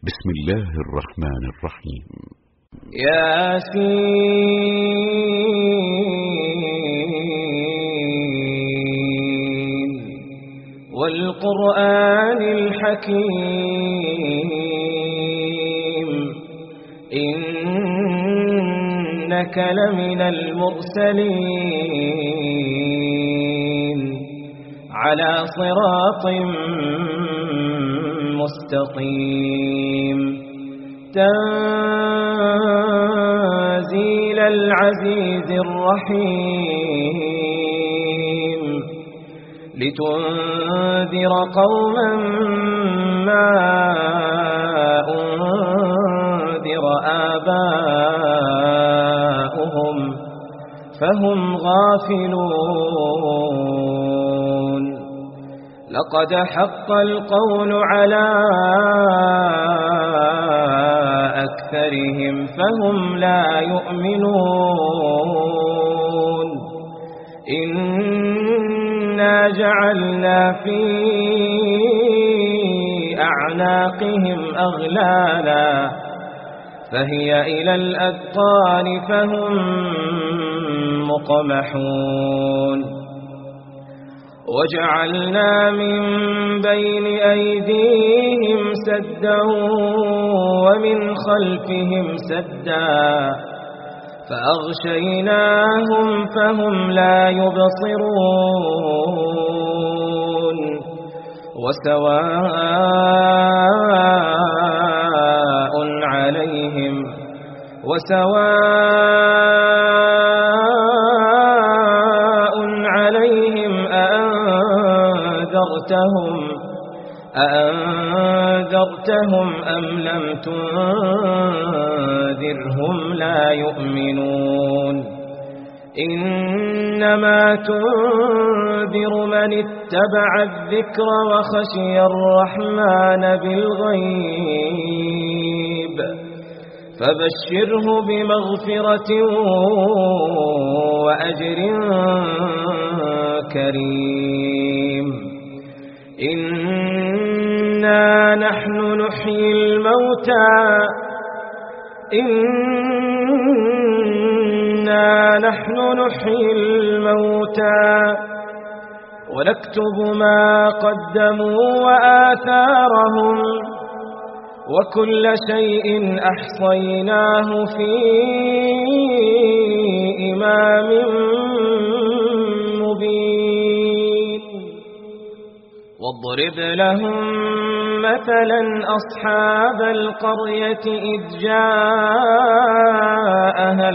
بسم الله الرحمن الرحيم. ياسين والقرآن الحكيم إنك لمن المرسلين على صراط مستقيم تنزيل العزيز الرحيم لتنذر قوما ما أنذر آباؤهم فهم غافلون لقد حق القول على أكثرهم فهم لا يؤمنون إنا جعلنا في أعناقهم أغلالا فهي إلى الأذقان فهم مقمحون وجعلنا من بين أيديهم سدا ومن خلفهم سدا فأغشيناهم فهم لا يبصرون وسواء عليهم أأنذرتهم أم لم تنذرهم لا يؤمنون إنما تنذر من اتبع الذكر وخشي الرحمن بالغيب فبشره بمغفرة وأجر كريم إنا نحن نحيي الموتى ونكتب ما قدموا وآثارهم وكل شيء أحصيناه في إمام مبين واضرب لهم مثلا أصحاب القرية إذ جاءها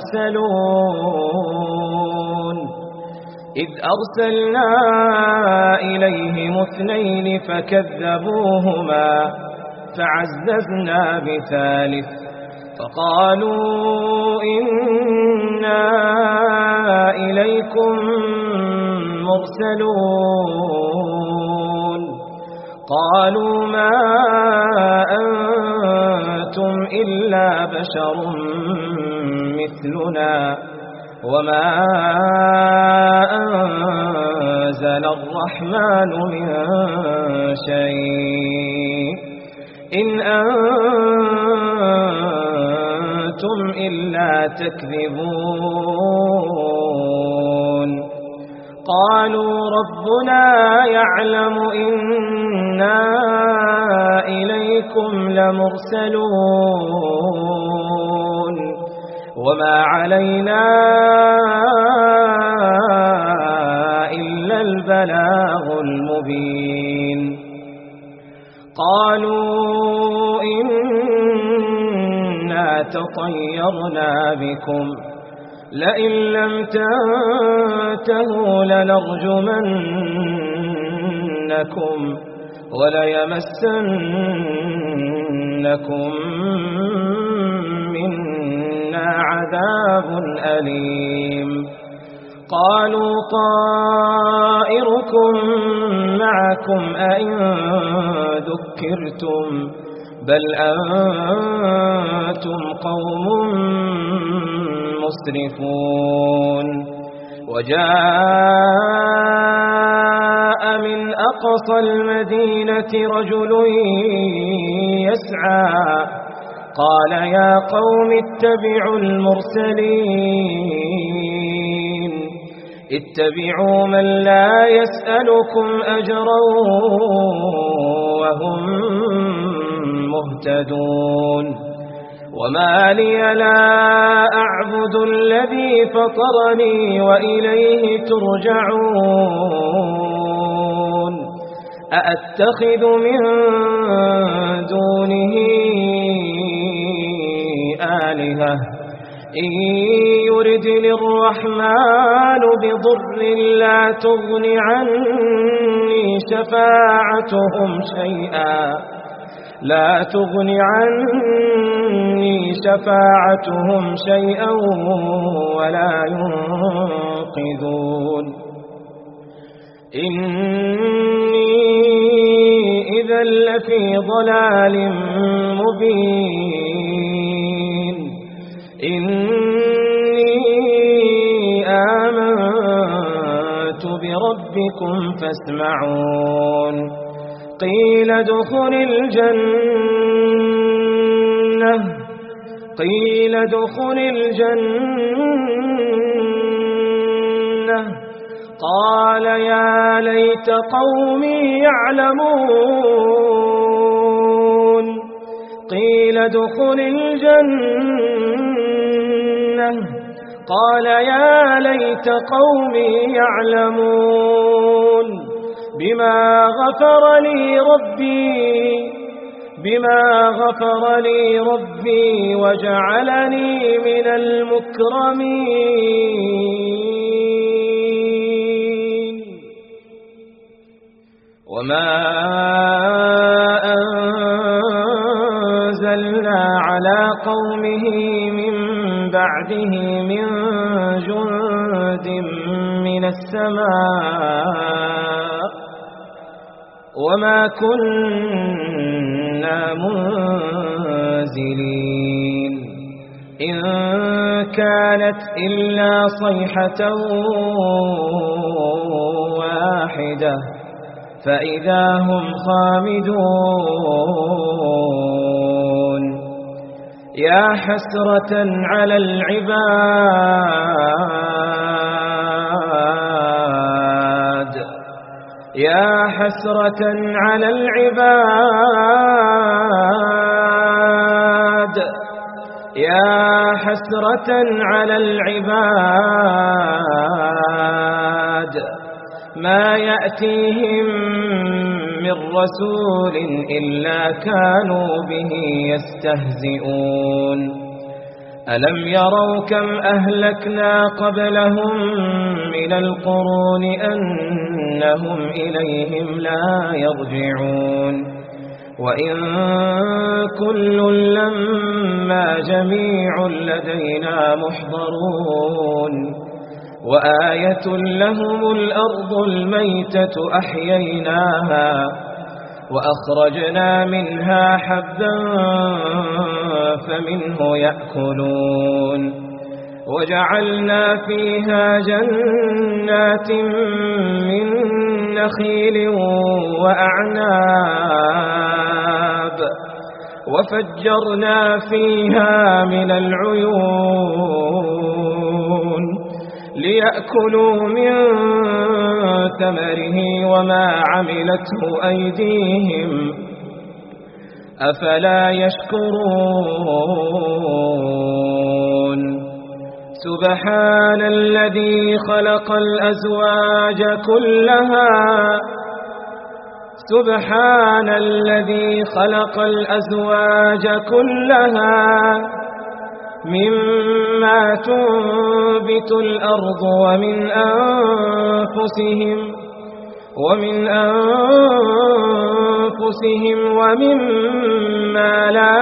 المرسلون إذ أرسلنا إليهم 2 فكذبوهما فعززنا بثالث فقالوا إنا إليكم مرسلون قالوا ما أنتم إلا بشر مثلنا وما أنزل الرحمن من شيء إن أنتم إلا تكذبون قالوا ربنا يعلم إنا إليكم لمرسلون وما علينا إلا البلاغ المبين قالوا إنا تطيرنا بكم لئن لم تنتهوا لنرجمنكم وليمسنكم منا عذاب أليم قالوا طائركم معكم أئن ذكرتم بل أنتم قوم مسرفون وجاء من أقصى المدينة رجل يسعى جميعا قال يا قوم اتبعوا المرسلين اتبعوا من لا يسألكم أجرا وهم مهتدون وما لي لا أعبد الذي فطرني وإليه ترجعون أأتخذ من دونه آلهة إن يردني الرحمن بضر لا تغن عني شفاعتهم شيئا ولا ينقذون إني إذا لفي ضلال مبين إني آمنت بربكم فاسمعون قيل ادخل الجنة قال يا ليت قومي يعلمون قيل ادخل الجنة قال يا ليت قومي يعلمون بما غفر لي ربي وجعلني من المكرمين وما أنزلنا على قومه من بعده من جند من السماء وما كنا منزلين إن كانت إلا صيحة واحدة فإذا هم خامدون يا حسرة على العباد ما يأتيهم من رسول إلا كانوا به يستهزئون ألم يروا كم أهلكنا قبلهم من القرون أنهم إليهم لا يرجعون وإن كل لما جميع لدينا محضرون وآية لهم الأرض الميتة أحييناها وأخرجنا منها حبا فمنه يأكلون وجعلنا فيها جنات من نخيل وأعناب وفجرنا فيها من العيون ليأكلوا من ثمره وما عملته أيديهم أفلا يشكرون سبحان الذي خلق الأزواج كلها مما تنبت الأرض ومن أنفسهم ومما لا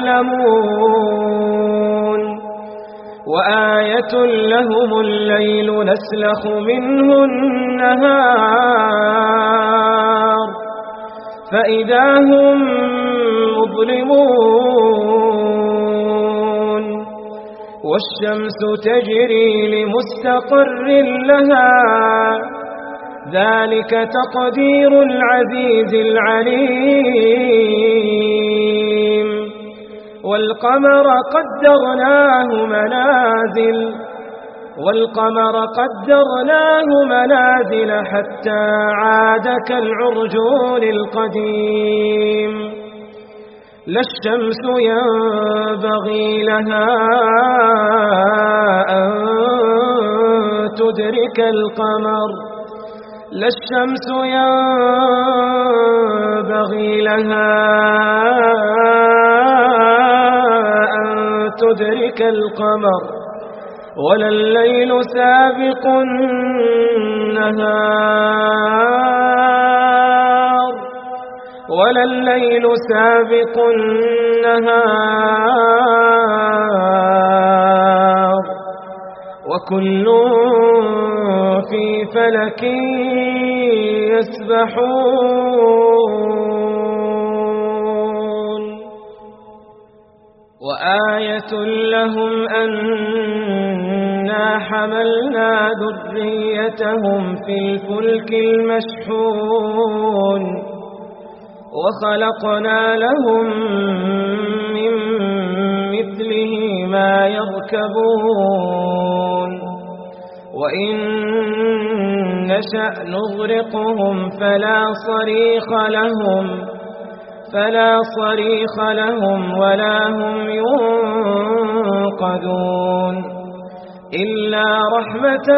يعلمون وآية لهم الليل نسلخ منه النهار فإذا هم مظلمون والشمس تجري لمستقر لها ذلك تقدير العزيز العليم والقمر قدرناه منازل حتى عاد كالعرجون القديم لا الشمس ينبغي لها أن تدرك القمر لا الشمس ينبغي لها أن تدرك القمر ولا الليل سابق النهار وكل في فلك يسبحون وآية لهم أنا حملنا ذريتهم في الفلك المشحون وخلقنا لهم من مثله ما يركبون وإن نشأ نغرقهم فلا صريخ لهم ولا هم ينقذون إلا رحمة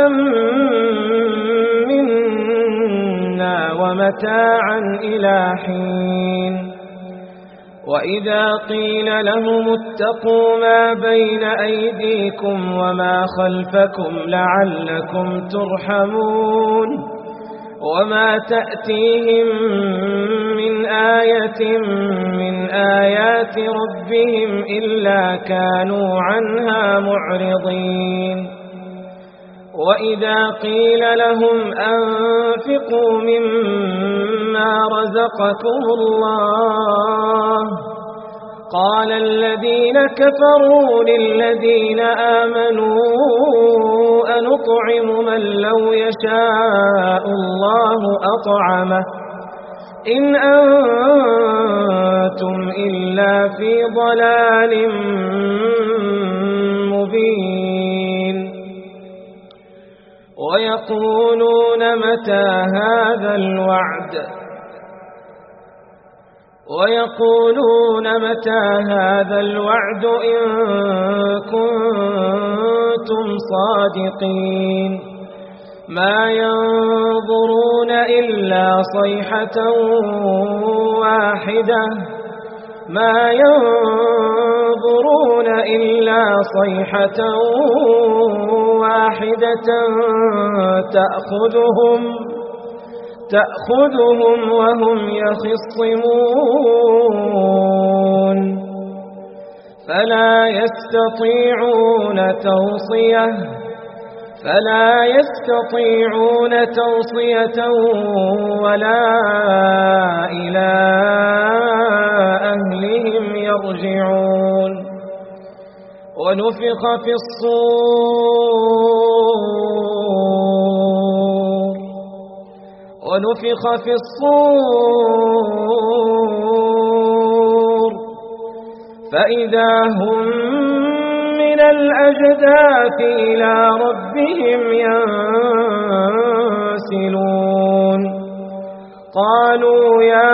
منا ومتاعا إلى حين وإذا قيل لهم اتقوا ما بين أيديكم وما خلفكم لعلكم ترحمون وما تأتيهم من آية من آيات ربهم إلا كانوا عنها معرضين وإذا قيل لهم أنفقوا مما رزقكم الله قال الذين كفروا للذين آمنوا أنطعم من لو يشاء الله أطعمه إن أنتم إلا في ضلال مبين ويقولون متى هذا الوعد إن كنتم صادقين ما ينظرون إلا صيحة واحدة تأخذهم وهم يخصمون فلا يستطيعون توصية ولا إلى أهلهم يرجعون ونفخ في الصور فإذا هم من الأجداث إلى ربهم ينسلون قالوا يا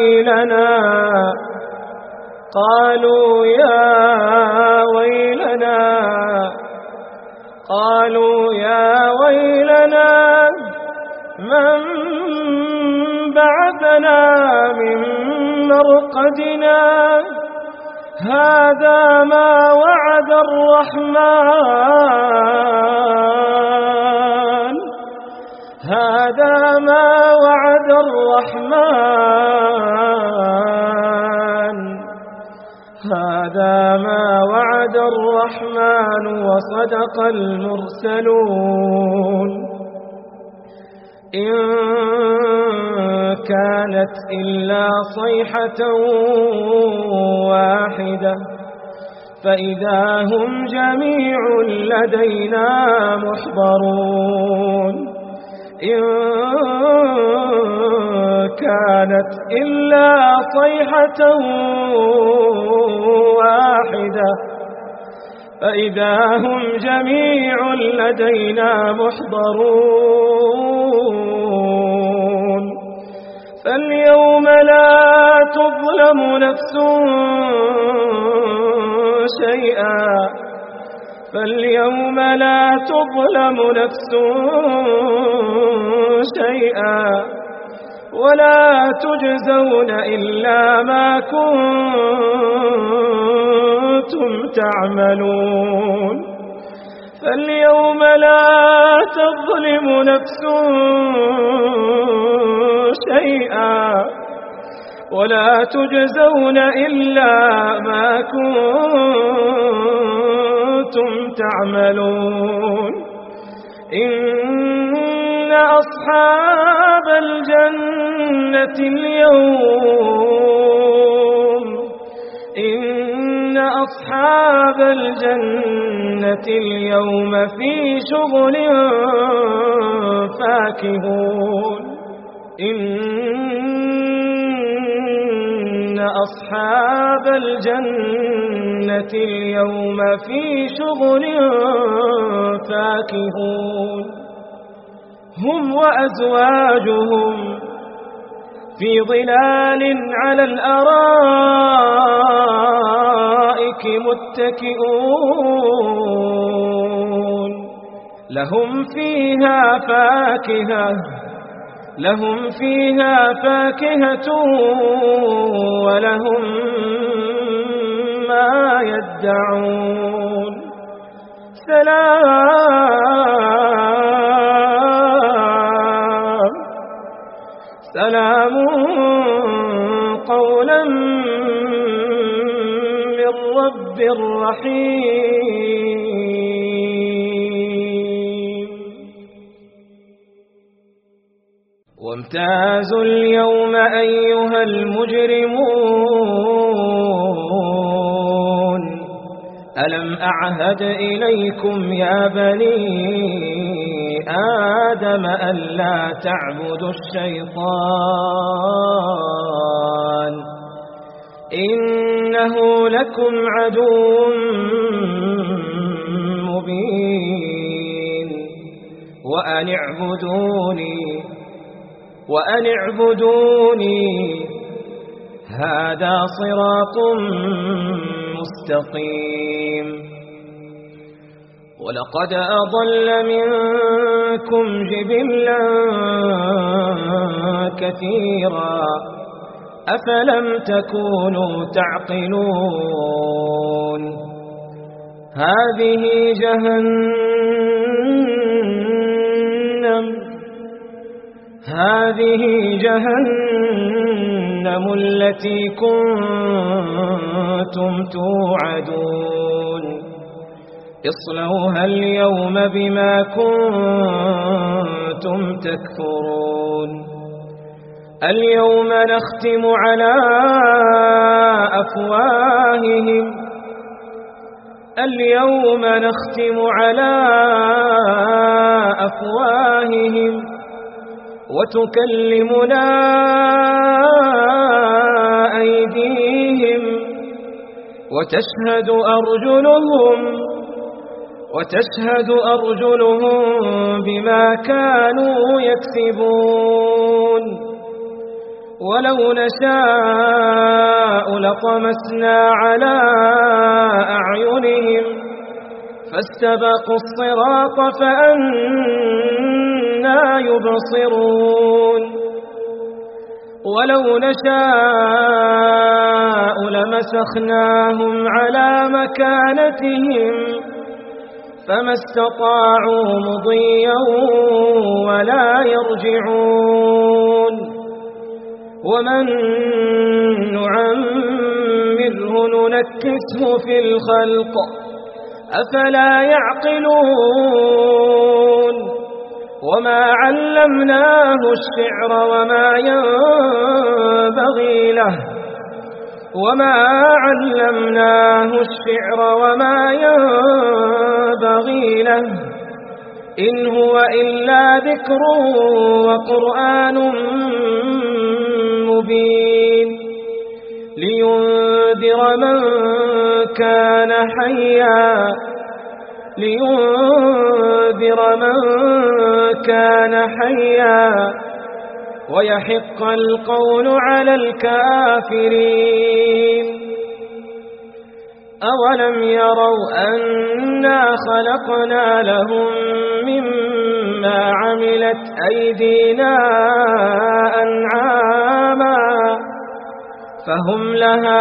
ويلنا من بعثنا من مرقدنا هذا ما وعد الرحمن وصدق المرسلون إن كانت إلا صيحة واحدة فإذا هم جميع لدينا محضرون إن كانت إلا صيحة واحدة فإذا هم جميع لدينا محضرون فاليوم لا تظلم نفس شيئا ولا تجزون إلا ما كنتم تعملون فاليوم لا تظلم نفس شيئا ولا تجزون إلا ما كنتم تعملون إن أصحاب الجنة اليوم في شغل فاكهون إن أصحاب الجنة اليوم في شغل فاكهون هم وأزواجهم في ظلال على الأرائك متكئون لهم فيها فاكهة ولهم ما يدعون سلام قولا من رب رحيم وامتازوا اليوم أيها المجرمون ألم أعهد إليكم يا بني آدم ألا تعبدوا الشيطان إنه لكم عدو مبين وأن اعبدوني هذا صراط مستقيم ولقد أضل منكم جبلا كثيرا أفلم تكونوا تعقلون هذه جهنم التي كنتم توعدون اصلوها اليوم بما كنتم تكفرون اليوم نختم على أفواههم وتكلمنا أيديهم وتشهد أرجلهم بما كانوا يكسبون ولو نشاء لطمسنا على أعينهم فاستبقوا الصراط فأنى يبصرون ولو نشاء لمسخناهم على مكانتهم فما استطاعوا مضيا ولا يرجعون ومن نعمره ننكسه في الخلق أفلا يعقلون وما علمناه الشعر وما ينبغي له إن هو إلا ذكر وقرآن مبين لينذر من كان حيا لينذر من كان حيا ويحق القول على الكافرين. أولم يروا أنا خلقنا لهم مما عملت أيدينا أنعاما فهم لها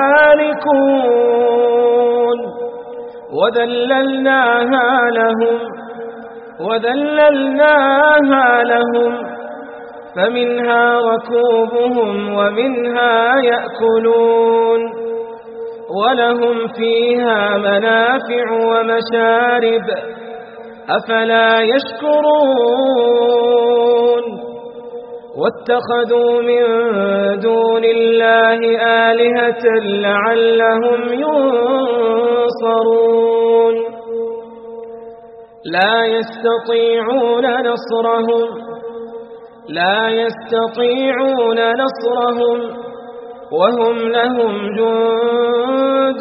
مالكون وذللناها لهم فمنها ركوبهم ومنها يأكلون ولهم فيها منافع ومشارب أفلا يشكرون. واتخذوا من دون الله آلهة لعلهم ينصرون لا يستطيعون نصرهم وهم لهم جند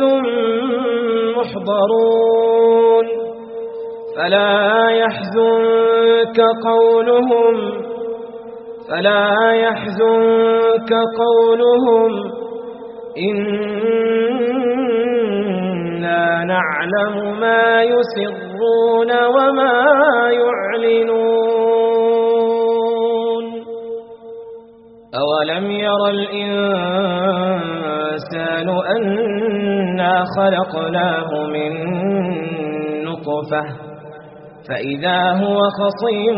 محضرون. فلا يحزنك قولهم إنا نعلم ما يسرون وما يعلنون. أولم ير الإنسان أنا خلقناه من نطفة فإذا هو خصيم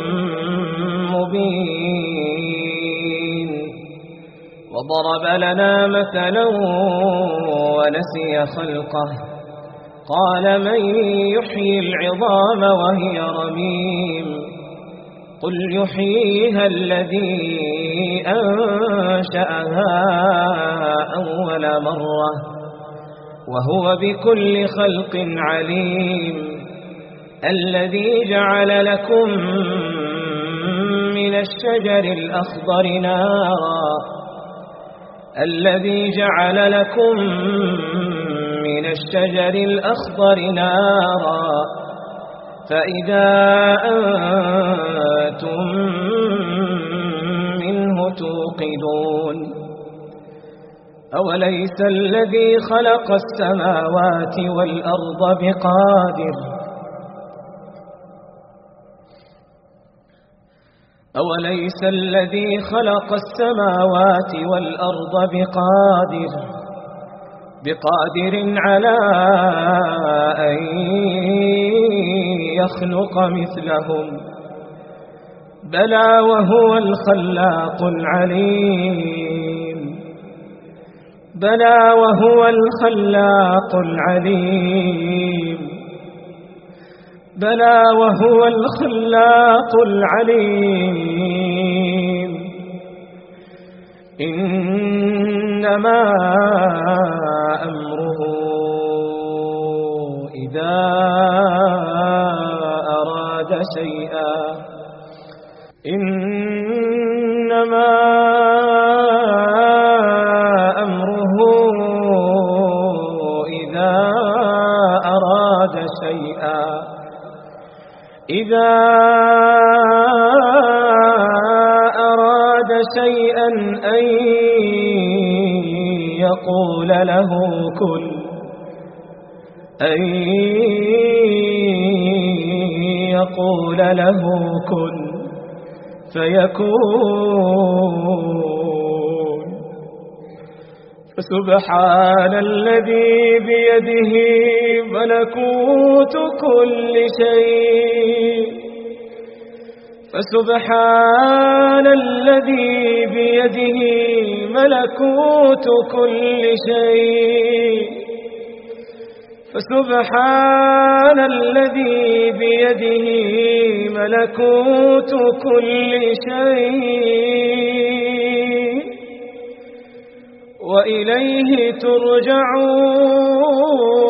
مبين وضرب لنا مثلا ونسي خلقه قال من يحيي العظام وهي رميم قل يحييها الذي أنشأها أول مرة وهو بكل خلق عليم الذي جعل لكم من الشجر الأخضر نارا فإذا أنتم منه توقدون. أوليس الذي خلق السماوات والأرض بقادر على أن يخلق مثلهم بلى وهو الخلاق العليم. إنما أمره إذا أراد شيئا أن يقول له كن فيكون. فسبحان الذي بيده ملكوت كل شيء فسبحان الذي بيده ملكوت كل شيء فسبحان الذي بيده ملكوت كل شيء وإليه ترجعون.